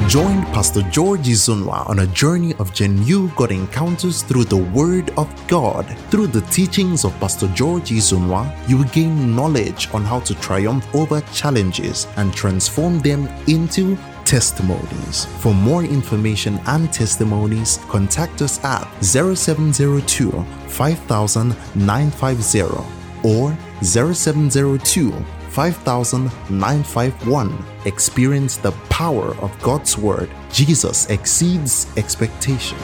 Join Pastor George Izunwa on a journey of genuine God encounters through the Word of God. Through the teachings of Pastor George Izunwa, you will gain knowledge on how to triumph over challenges and transform them into testimonies. For more information and testimonies, contact us at 0702 5000 950 or 0702 5000-951. Experience the power of God's Word. Jesus exceeds expectations.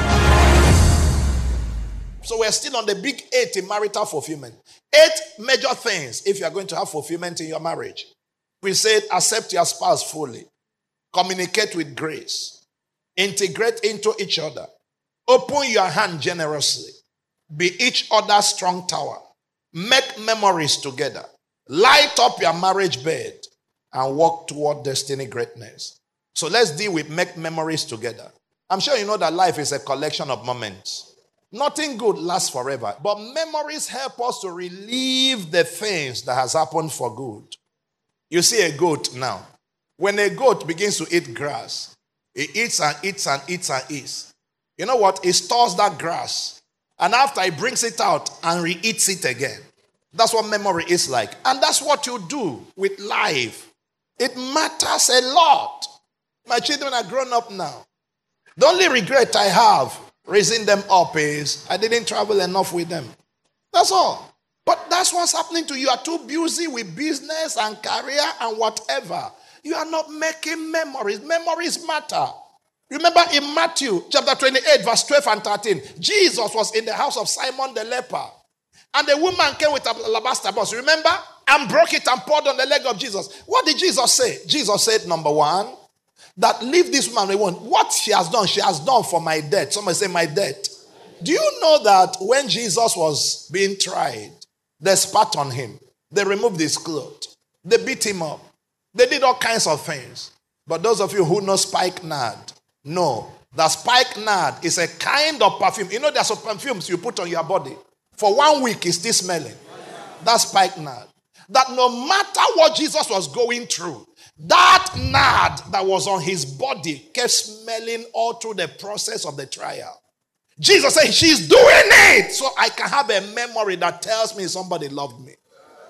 So we're still on the big 8 in marital fulfillment. 8 major things if you are going to have fulfillment in your marriage. We said accept your spouse fully. Communicate with grace. Integrate into each other. Open your hand generously. Be each other's strong tower. Make memories together. Light up your marriage bed and walk toward destiny greatness. So let's deal with make memories together. I'm sure you know that life is a collection of moments. Nothing good lasts forever, but memories help us to relive the things that has happened for good. You see a goat now. When a goat begins to eat grass, it eats and eats and eats and eats. You know what? It stores that grass, and after it brings it out and re-eats it again. That's what memory is like. And that's what you do with life. It matters a lot. My children are grown up now. The only regret I have raising them up is I didn't travel enough with them. That's all. But that's what's happening to you. You are too busy with business and career and whatever. You are not making memories. Memories matter. Remember in Matthew chapter 28 verse 12 and 13, Jesus was in the house of Simon the leper. And the woman came with a alabaster box, remember? And broke it and poured on the leg of Jesus. What did Jesus say? Jesus said, number one, that leave this woman alone. What she has done for my debt. Somebody say, my debt. Do you know that when Jesus was being tried, they spat on him. They removed his clothes. They beat him up. They did all kinds of things. But those of you who know spikenard, know that spikenard is a kind of perfume. You know there's some perfumes you put on your body. For 1 week, it's still smelling. That's spikenard. That no matter what Jesus was going through, that nard that was on his body kept smelling all through the process of the trial. Jesus said, she's doing it so I can have a memory that tells me somebody loved me.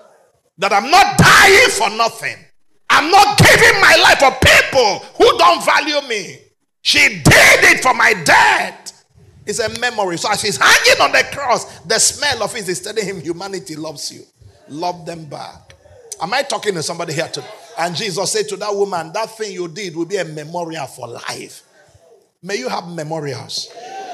That I'm not dying for nothing. I'm not giving my life for people who don't value me. She did it for my dad. It's a memory. So as he's hanging on the cross, the smell of it is telling him humanity loves you. Love them back. Am I talking to somebody here today? And Jesus said to that woman, that thing you did will be a memorial for life. May you have memorials.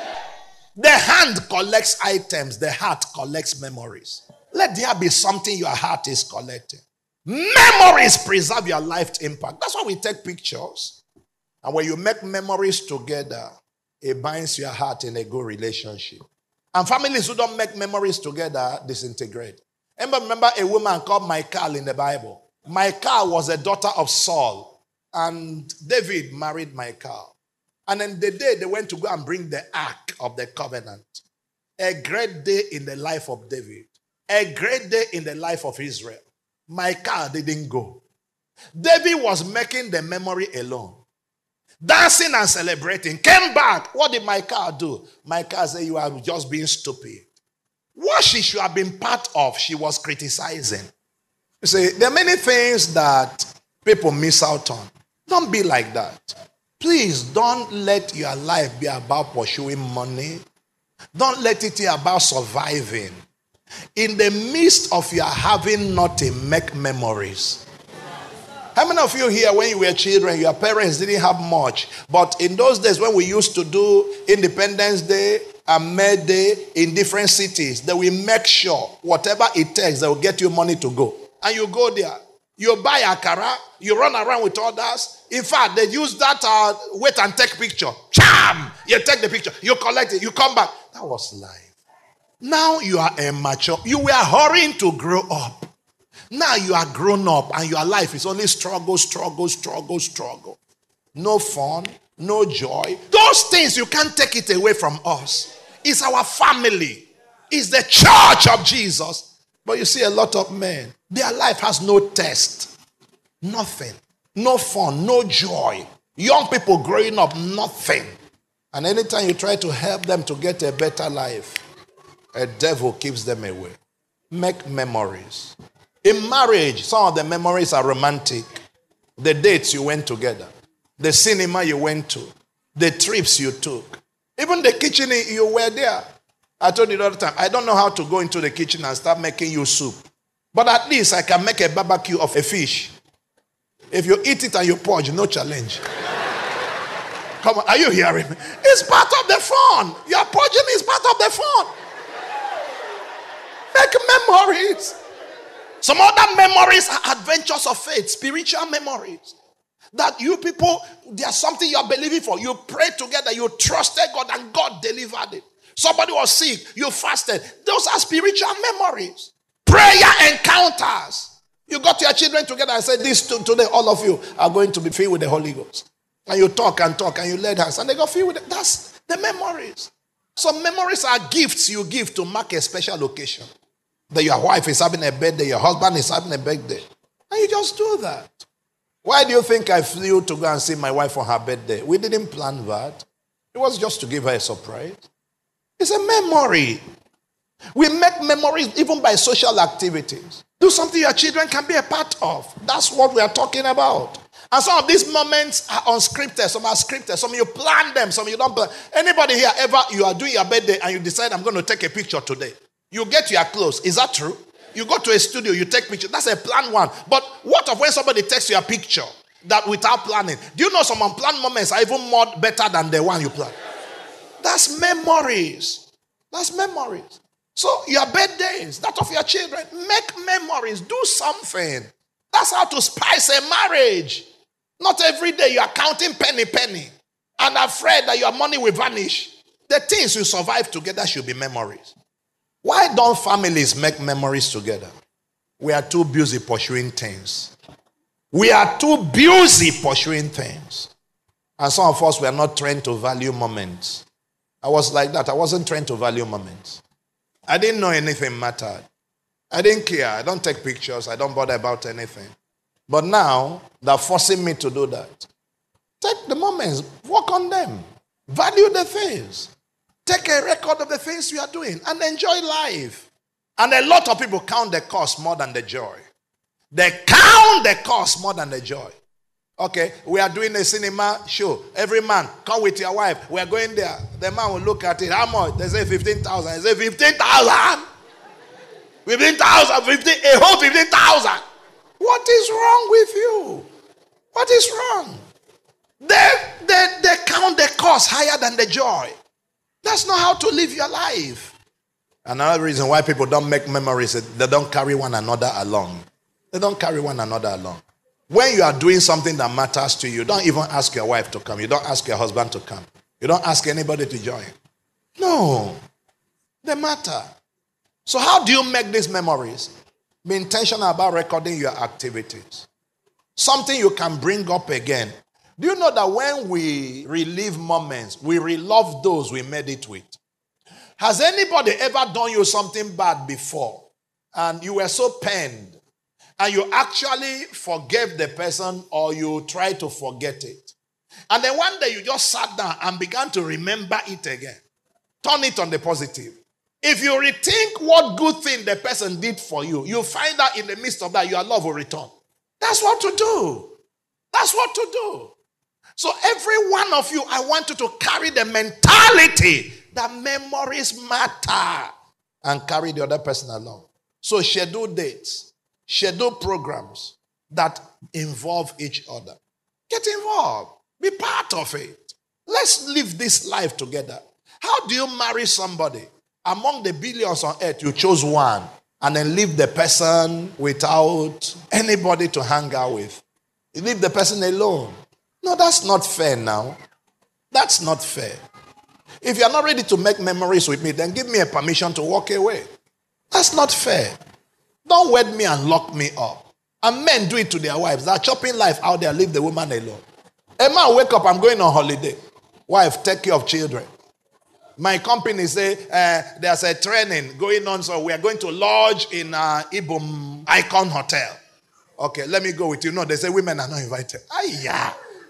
The hand collects items. The heart collects memories. Let there be something your heart is collecting. Memories preserve your life impact. That's why we take pictures. And when you make memories together, it binds your heart in a good relationship. And families who don't make memories together disintegrate. Remember a woman called Michal in the Bible. Michal was a daughter of Saul. And David married Michal. And then the day they went to go and bring the Ark of the Covenant. A great day in the life of David. A great day in the life of Israel. Michal didn't go. David was making the memory alone. Dancing and celebrating. Came back. What did Michal do? Michal said, you are just being stupid. What she should have been part of, she was criticizing. You see, there are many things that people miss out on. Don't be like that. Please don't let your life be about pursuing money. Don't let it be about surviving. In the midst of your having nothing, make memories. How many of you here, when you were children, your parents didn't have much? But in those days, when we used to do Independence Day and May Day in different cities, they will make sure whatever it takes, they will get you money to go. And you go there. You buy akara, you run around with others. In fact, they use that wait and take picture. Cham! You take the picture, you collect it, you come back. That was life. Now you are a mature. You were hurrying to grow up. Now you are grown up and your life is only struggle. No fun, no joy. Those things, you can't take it away from us. It's our family. It's the church of Jesus. But you see a lot of men, their life has no test. Nothing. No fun, no joy. Young people growing up, nothing. And anytime you try to help them to get a better life, a devil keeps them away. Make memories. In marriage, some of the memories are romantic. The dates you went together, the cinema you went to, the trips you took, even the kitchen you were there. I told you the other time, I don't know how to go into the kitchen and start making you soup. But at least I can make a barbecue of a fish. If you eat it and you purge, no challenge. Come on, are you hearing me? It's part of the fun. Your purging is part of the fun. Make memories. Some other memories are adventures of faith, spiritual memories. That you people, there's something you're believing for. You prayed together, you trusted God, and God delivered it. Somebody was sick, you fasted. Those are spiritual memories. Prayer encounters. You got your children together and said, this today, all of you are going to be filled with the Holy Ghost. And you talk and you lay hands, and they got filled with it. That's the memories. Some memories are gifts you give to mark a special occasion. That your wife is having a birthday, your husband is having a birthday. And you just do that. Why do you think I flew to go and see my wife on her birthday? We didn't plan that. It was just to give her a surprise. It's a memory. We make memories even by social activities. Do something your children can be a part of. That's what we are talking about. And some of these moments are unscripted. Some are scripted. Some you plan them. Some you don't plan. Anybody here ever, you are doing your birthday and you decide, I'm going to take a picture today. You get your clothes. Is that true? You go to a studio, you take pictures. That's a planned one. But what of when somebody takes you a picture that without planning? Do you know some unplanned moments are even more better than the one you plan? That's memories. That's memories. So your birthdays, that of your children, make memories. Do something. That's how to spice a marriage. Not every day you are counting penny and afraid that your money will vanish. The things you survive together should be memories. Why don't families make memories together? We are too busy pursuing things. We are too busy pursuing things. And some of us were not trained to value moments. I was like that. I wasn't trained to value moments. I didn't know anything mattered. I didn't care. I don't take pictures. I don't bother about anything. But now, they're forcing me to do that. Take the moments. Work on them. Value the things. Take a record of the things you are doing and enjoy life. And a lot of people count the cost more than the joy. They count the cost more than the joy. Okay, we are doing a cinema show. Every man, come with your wife. We are going there. The man will look at it. How much? They say 15,000. They say 15,000. 15,000. 15, a whole 15,000. What is wrong with you? What is wrong? They count the cost higher than the joy. That's not how to live your life. Another reason why people don't make memories is they don't carry one another along. They don't carry one another along. When you are doing something that matters to you, don't even ask your wife to come. You don't ask your husband to come. You don't ask anybody to join. No. They matter. So how do you make these memories? Be intentional about recording your activities. Something you can bring up again. Do you know that when we relive moments, we relive those we made it with? Has anybody ever done you something bad before and you were so pained and you actually forgave the person or you try to forget it? And then one day you just sat down and began to remember it again. Turn it on the positive. If you rethink what good thing the person did for you, you'll find out in the midst of that your love will return. That's what to do. That's what to do. So every one of you, I want you to carry the mentality that memories matter and carry the other person along. So schedule dates, schedule programs that involve each other. Get involved. Be part of it. Let's live this life together. How do you marry somebody? Among the billions on earth, you chose one and then leave the person without anybody to hang out with. You leave the person alone. No, that's not fair now. That's not fair. If you're not ready to make memories with me, then give me a permission to walk away. That's not fair. Don't wed me and lock me up. And men do it to their wives. They're chopping life out there, leave the woman alone. A man wake up, I'm going on holiday. Wife, take care of children. My company say there's a training going on, so we are going to lodge in Ibom Icon Hotel. Okay, let me go with you. No, they say women are not invited. Yeah.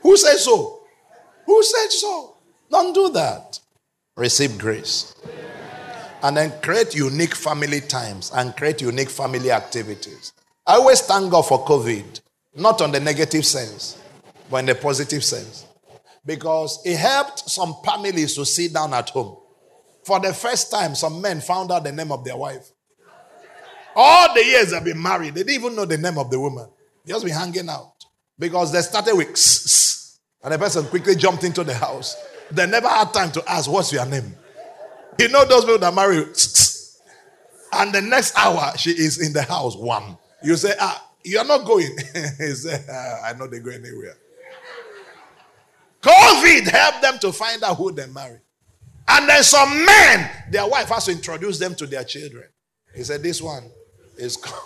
Who said so? Who said so? Don't do that. Receive grace. And then create unique family times and create unique family activities. I always thank God for COVID. Not on the negative sense, but in the positive sense. Because it helped some families to sit down at home. For the first time, some men found out the name of their wife. All the years they've been married, they didn't even know the name of the woman. They just been hanging out. Because they started with and the person quickly jumped into the house. They never had time to ask, what's your name? You know those people that marry and the next hour she is in the house, one. You say, you're not going. He said, I know they go anywhere. COVID helped them to find out who they marry. And then some men, their wife has to introduce them to their children. He said, this one is God.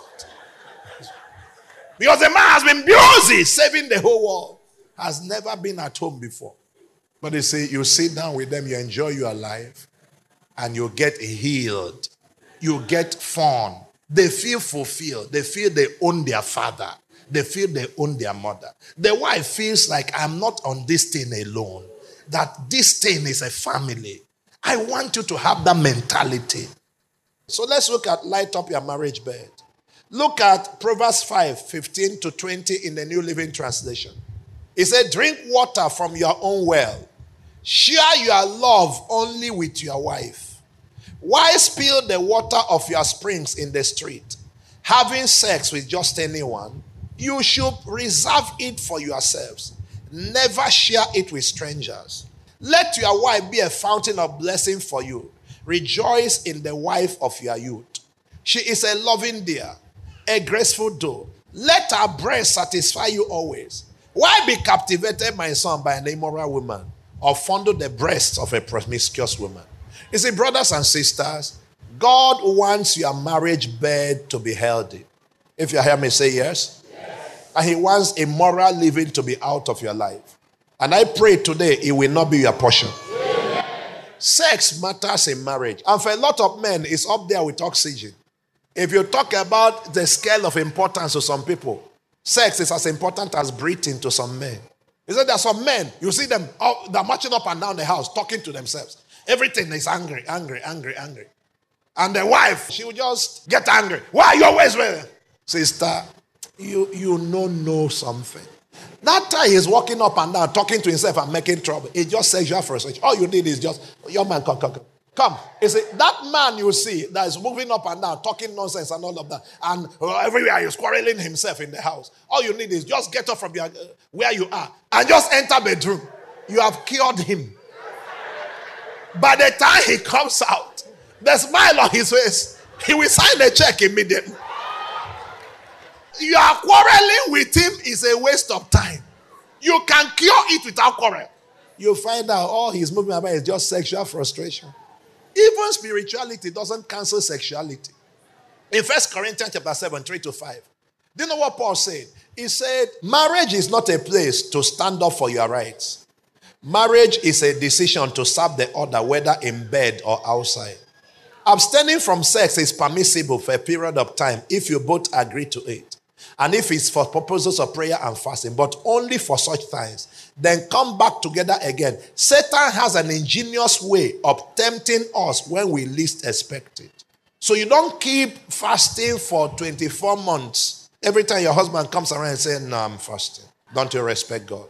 Because the man has been busy saving the whole world. Has never been at home before. But they say, you sit down with them, you enjoy your life, and you get healed. You get fun. They feel fulfilled. They feel they own their father. They feel they own their mother. The wife feels like, I'm not on this thing alone. That this thing is a family. I want you to have that mentality. So let's look at light up your marriage bed. Look at Proverbs 5:15-20 in the New Living Translation. It said, drink water from your own well. Share your love only with your wife. Why spill the water of your springs in the street? Having sex with just anyone, you should reserve it for yourselves. Never share it with strangers. Let your wife be a fountain of blessing for you. Rejoice in the wife of your youth. She is a loving deer, a graceful doe. Let her breast satisfy you always. Why be captivated, my son, by an immoral woman, or fondle the breasts of a promiscuous woman? You see, brothers and sisters, God wants your marriage bed to be healthy. If you hear me, say yes. Yes. And he wants immoral living to be out of your life. And I pray today it will not be your portion. Amen. Sex matters in marriage. And for a lot of men, it's up there with oxygen. If you talk about the scale of importance to some people, sex is as important as breathing to some men. He said there are some men, you see them, they're marching up and down the house, talking to themselves. Everything is angry. And the wife, she will just get angry. Why are you always with? Sister, you know something. That time he's walking up and down, talking to himself and making trouble. It's just sexual frustration. All you need is just, your man, come. You see, that man you see that is moving up and down, talking nonsense and all of that, and everywhere he's quarreling himself in the house. All you need is just get up from where you are and just enter bedroom. You have cured him. By the time he comes out, the smile on his face, he will sign the check immediately. You are quarreling with him is a waste of time. You can cure it without quarrel. You find out all he's moving about is just sexual frustration. Even spirituality doesn't cancel sexuality. In 1 Corinthians chapter 7, 3-5. Do you know what Paul said? He said, marriage is not a place to stand up for your rights. Marriage is a decision to serve the other, whether in bed or outside. Abstaining from sex is permissible for a period of time if you both agree to it. And if it's for purposes of prayer and fasting, but only for such times. Then come back together again. Satan has an ingenious way of tempting us when we least expect it. So you don't keep fasting for 24 months. Every time your husband comes around and says, no, I'm fasting. Don't you respect God?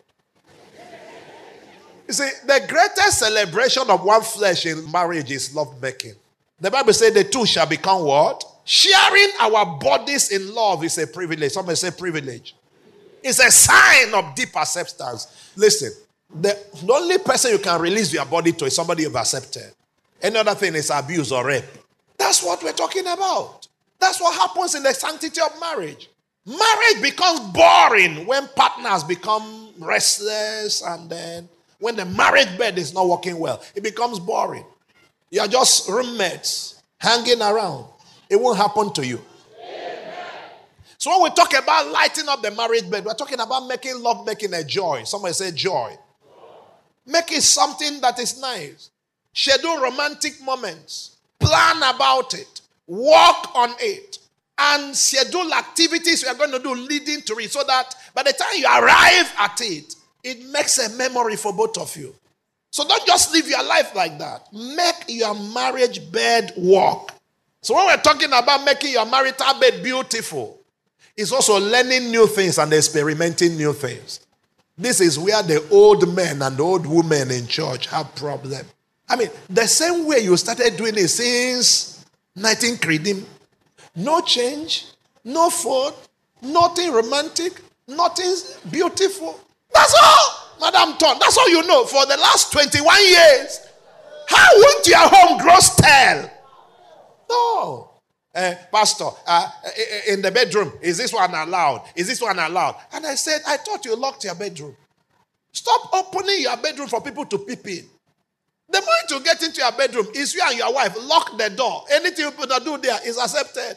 You see, the greatest celebration of one flesh in marriage is love making. The Bible says the two shall become what? Sharing our bodies in love is a privilege. Somebody say privilege. It's a sign of deep acceptance. Listen, the only person you can release your body to is somebody you've accepted. Any other thing is abuse or rape. That's what we're talking about. That's what happens in the sanctity of marriage. Marriage becomes boring when partners become restless, and then when the marriage bed is not working well, it becomes boring. You're just roommates hanging around. It won't happen to you. Amen. So when we talk about lighting up the marriage bed, we're talking about making love making a joy. Somebody say joy. Make it something that is nice. Schedule romantic moments. Plan about it. Work on it. And schedule activities we are going to do leading to it, so that by the time you arrive at it, It makes a memory for both of you. So don't just live your life like that. Make your marriage bed work. So when we're talking about making your marital bed beautiful, it's also learning new things and experimenting new things. This is where the old men and the old women in church have problems. I mean, the same way you started doing it since 19 Credim. No change, no food, nothing romantic, nothing beautiful. That's all, Madam Ton. That's all you know for the last 21 years. How won't your home grow stale? No. Pastor, in the bedroom, is this one allowed? Is this one allowed? And I said, I thought you locked your bedroom. Stop opening your bedroom for people to peep in. The moment you get into your bedroom, is you and your wife. Lock the door. Anything you put to do there is accepted.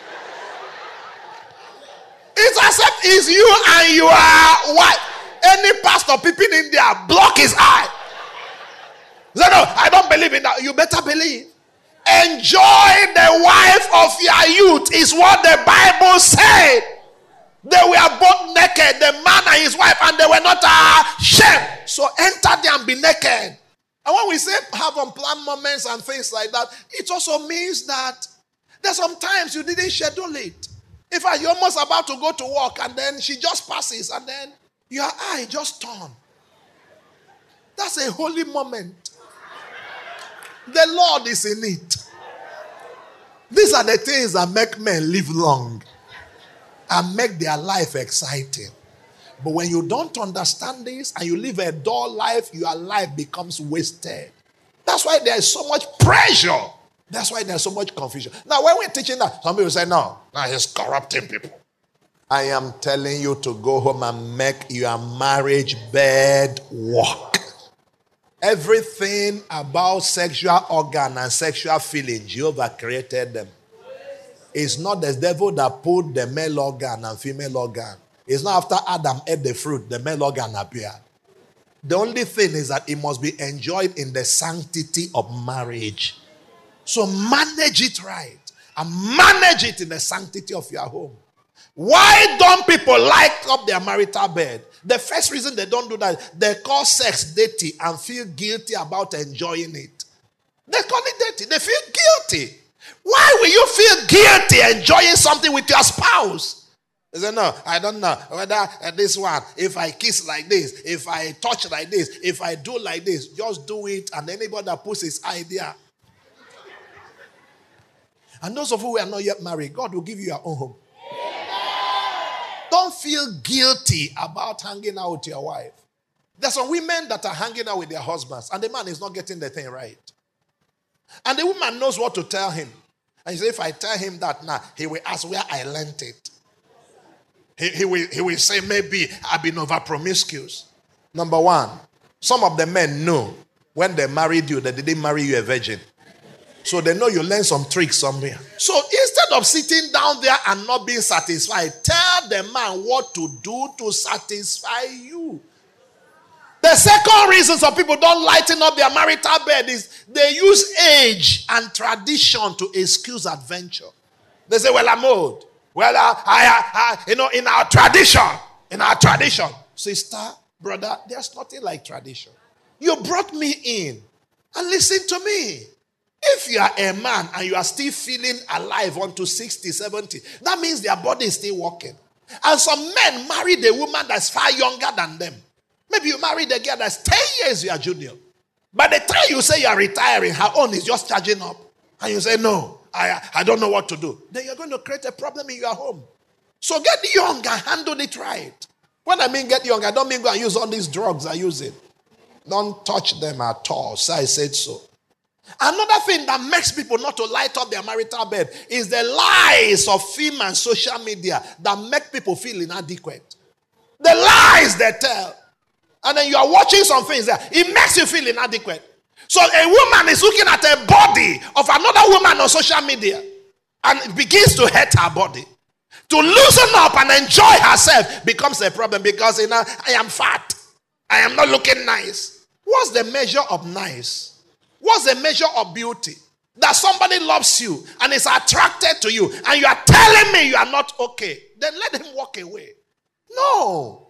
It's accepted. It's you and your wife. Any pastor peeping in there, block his eye. Say, no, I don't believe in that. You better believe. Enjoy the wife of your youth is what the Bible said. They were both naked, the man and his wife, and they were not ashamed. So enter there and be naked. And when we say have unplanned moments and things like that, it also means that there's sometimes you didn't schedule it. In fact, you're almost about to go to work and then she just passes and then your eye just turn. That's a holy moment. The Lord is in it. These are the things that make men live long and make their life exciting. But when you don't understand this and you live a dull life, your life becomes wasted. That's why there is so much pressure. That's why there's so much confusion. Now, when we're teaching that, some people say, no, he's corrupting people. I am telling you to go home and make your marriage bed work. Everything about sexual organ and sexual feeling, Jehovah created them. It's not the devil that put the male organ and female organ. It's not after Adam ate the fruit, the male organ appeared. The only thing is that it must be enjoyed in the sanctity of marriage. So manage it right and manage it in the sanctity of your home. Why don't people light up their marital bed? The first reason they don't do that, they call sex dirty and feel guilty about enjoying it. They call it dirty. They feel guilty. Why will you feel guilty enjoying something with your spouse? They say, no, I don't know whether this one, if I kiss like this, if I touch like this, if I do like this, just do it. And anybody that puts his idea. And those of you who are not yet married, God will give you your own home. Don't feel guilty about hanging out with your wife. There's some women that are hanging out with their husbands and the man is not getting the thing right. And the woman knows what to tell him. And you say, if I tell him that now, he will ask where I learned it. He will say, maybe I've been over promiscuous. Number one, some of the men know when they married you that they didn't marry you a virgin. So they know you learn some tricks somewhere. So instead of sitting down there and not being satisfied, tell the man what to do to satisfy you. The second reason some people don't lighten up their marital bed is they use age and tradition to excuse adventure. They say, well, I'm old. Well, in our tradition, sister, brother, there's nothing like tradition. You brought me in and listen to me. If you are a man and you are still feeling alive unto 60, 70, that means their body is still working. And some men married a woman that's far younger than them. Maybe you married a girl that's 10 years your junior. By the time you say you are retiring, her own is just charging up. And you say, no, I don't know what to do. Then you're going to create a problem in your home. So get young and handle it right. When I mean get young, I don't mean go and use all these drugs I use it. Don't touch them at all. So I said so. Another thing that makes people not to light up their marital bed is the lies of film and social media that make people feel inadequate. The lies they tell. And then you are watching some things there. It makes you feel inadequate. So a woman is looking at a body of another woman on social media and it begins to hate her body. To loosen up and enjoy herself becomes a problem because, I am fat. I am not looking nice. What's the measure of nice? What's the measure of beauty? That somebody loves you and is attracted to you and you are telling me you are not okay. Then let him walk away. No.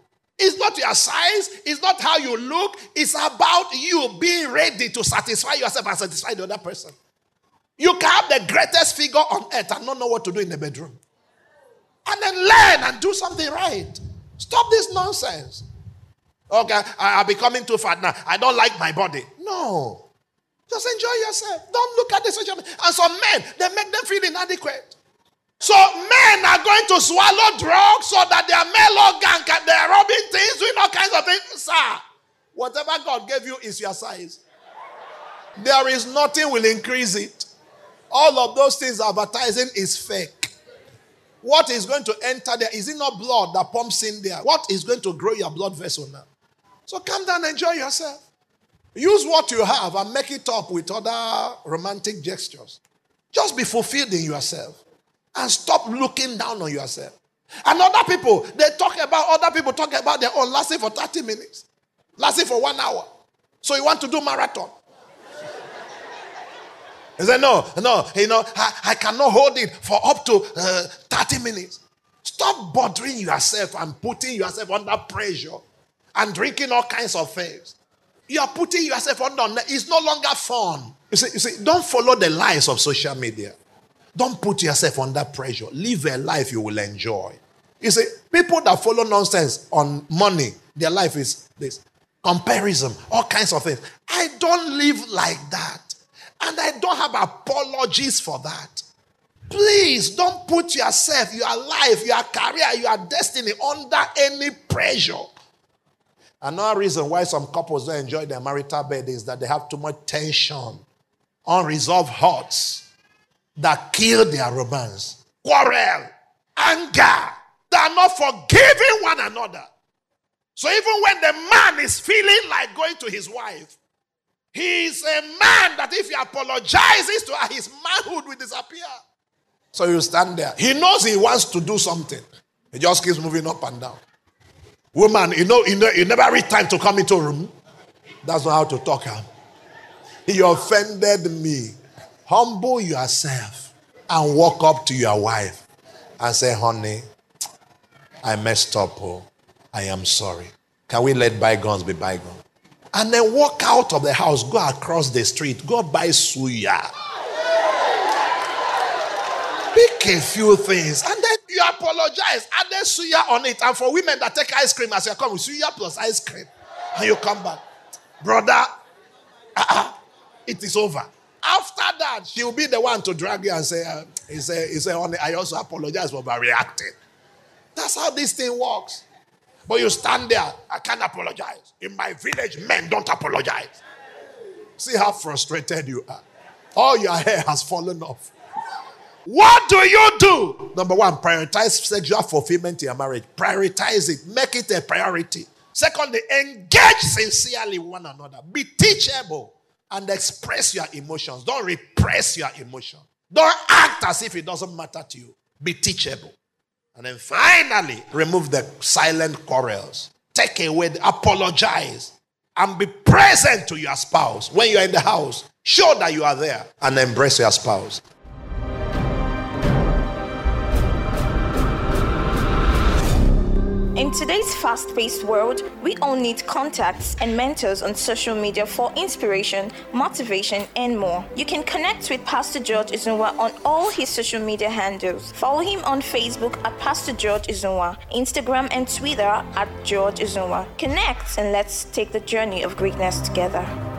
It's not your size. It's not how you look. It's about you being ready to satisfy yourself and satisfy the other person. You can have the greatest figure on earth and not know what to do in the bedroom. And then learn and do something right. Stop this nonsense. Okay, I'm becoming too fat now. I don't like my body. No. Just enjoy yourself. Don't look at the social media. And some men, they make them feel inadequate. So men are going to swallow drugs so that their male organ can, they're robbing things, doing all kinds of things. Sir, whatever God gave you is your size. There is nothing will increase it. All of those things advertising is fake. What is going to enter there? Is it not blood that pumps in there? What is going to grow your blood vessel now? So come down and enjoy yourself. Use what you have and make it up with other romantic gestures. Just be fulfilled in yourself. And stop looking down on yourself. And other people, other people talk about their own lasting for 30 minutes. Lasting for 1 hour. So you want to do marathon. He said, no, I cannot hold it for up to 30 minutes. Stop bothering yourself and putting yourself under pressure and drinking all kinds of things. You are putting yourself under. It's no longer fun. You see, don't follow the lies of social media. Don't put yourself under pressure. Live a life you will enjoy. You see, people that follow nonsense on money, their life is this. Comparison, all kinds of things. I don't live like that. And I don't have apologies for that. Please don't put yourself, your life, your career, your destiny under any pressure. Another reason why some couples don't enjoy their marital bed is that they have too much tension, unresolved hurts that kill their romance. Quarrel, anger, they are not forgiving one another. So even when the man is feeling like going to his wife, he is a man that if he apologizes to her, his manhood will disappear. So you stand there. He knows he wants to do something. He just keeps moving up and down. Woman, you never reach time to come into a room. That's not how to talk. Huh? He offended me. Humble yourself and walk up to your wife and say, honey, I messed up. Oh, I am sorry. Can we let bygones be bygones? And then walk out of the house, go across the street, go buy suya. Pick a few things, and then you apologize, and then suya on it. And for women that take ice cream as you come with suya plus ice cream, and you come back, brother, it is over. After that, she will be the one to drag you and say, honey, I also apologize for overreacting. That's how this thing works. But you stand there, I can't apologize. In my village, men don't apologize. See how frustrated you are. All your hair has fallen off. What do you do? Number one, prioritize sexual fulfillment in your marriage. Prioritize it. Make it a priority. Secondly, engage sincerely with one another. Be teachable and express your emotions. Don't repress your emotions. Don't act as if it doesn't matter to you. Be teachable. And then finally, remove the silent quarrels. Take away, apologize, and be present to your spouse. When you're in the house, show that you are there and embrace your spouse. In today's fast-paced world, we all need contacts and mentors on social media for inspiration, motivation, and more. You can connect with Pastor George Uzunwa on all his social media handles. Follow him on Facebook at Pastor George Uzunwa, Instagram and Twitter at George Uzunwa. Connect and let's take the journey of greatness together.